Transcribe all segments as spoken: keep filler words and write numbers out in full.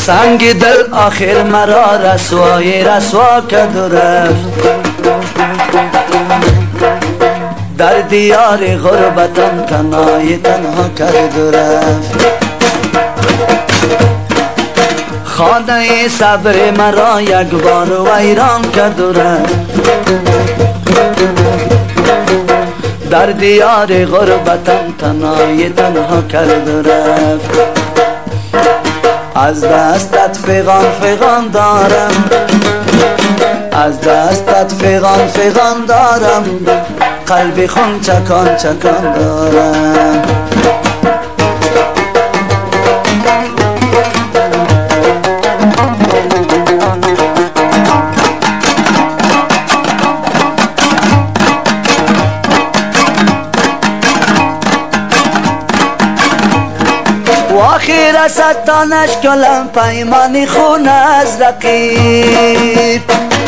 سنگ دل آخر مرا رسوای رسوا کرد و رفت، در دیار غربتم تنهای تنها کرد و رفت. خانه صبر مرا یک بار ویران کرد و رفت، در دیار غربتم تنهای تنها کرد و رفت. از دستت فغان فغان دارم، از دستت فغان فغان دارم، قلبی خون چکان چکان دارم. و آخر رسد تا نشکلم پیمانی خون از رقیب،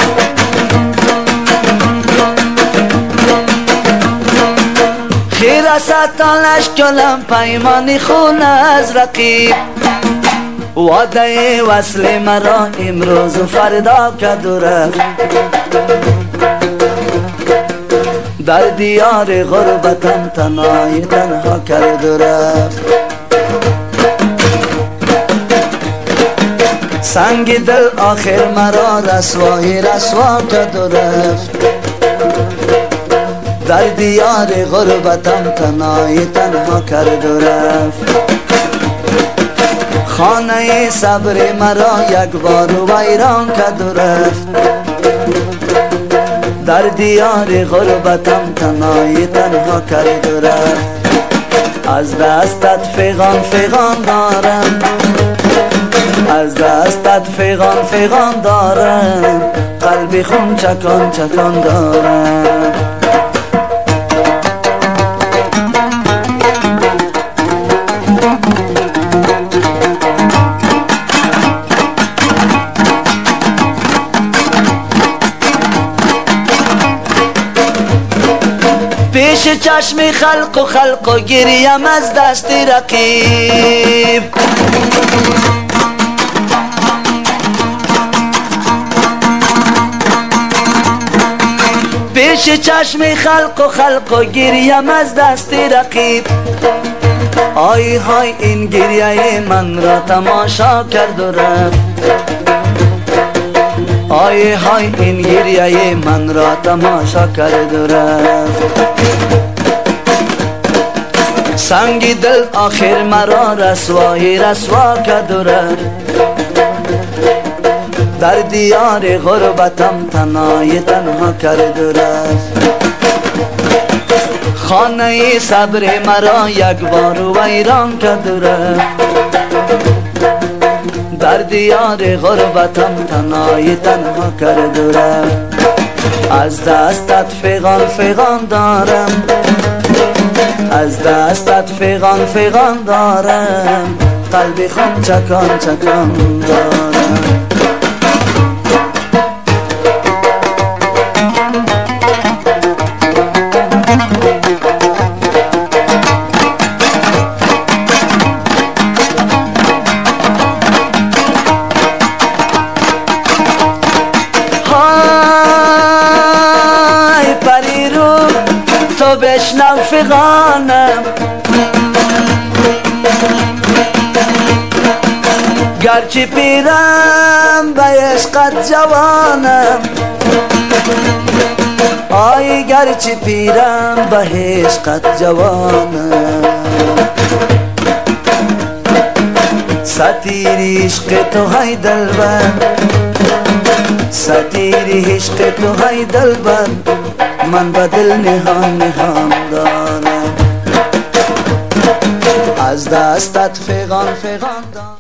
خیر رسد تا نشکلم پیمانی خون از رقیب. وعده وصل مرا امروز و فردا کرد و رفت، در دیار غربتم تنهای تنها کرد و رفت. سنگ دل آخر مرا رسوای رسوا کرد و رفت، در دیار غربتم تنهای تنها کرد و رفت. خانه صبر مرا یک بار ویران کرد و رفت، در دیار غربتم تنهای تنها کرد و رفت. از دستت فغان فغان دارم، از دستت فغان فغان دارم، قلبی خون چکان چکان دارم. پیش چشم خلق و خلق و گریم از دست رقیب، پیش چشم خلق و خلق و گریم از دست رقیب. آی های این گریه من را تماشا کرد و رفت، آی های این گریه من را تماشا کرد و رفت. سنگ دل آخر مرا رسوای رسوا کرد و رفت، در دیار غربتم تنهای تنها کرد و رفت. خانه صبر مرا یک بار ویران کرد و رفت، در دیار غربتم تنهای تنها کرد و رفت. از دستت فغان فغان دارم، از دستت فغان فغان دارم، قلبی خون چکان چکان دارم. تو بشنو فغانم، گرچه پیرم به عشقت جوانم، آی گرچه پیرم به عشقت جوانم. ستیر عشق تو های دلبر، ستیر عشق تو های دلبر، من به دل نهان نهان دارم. از دستت فغان فغان دارم.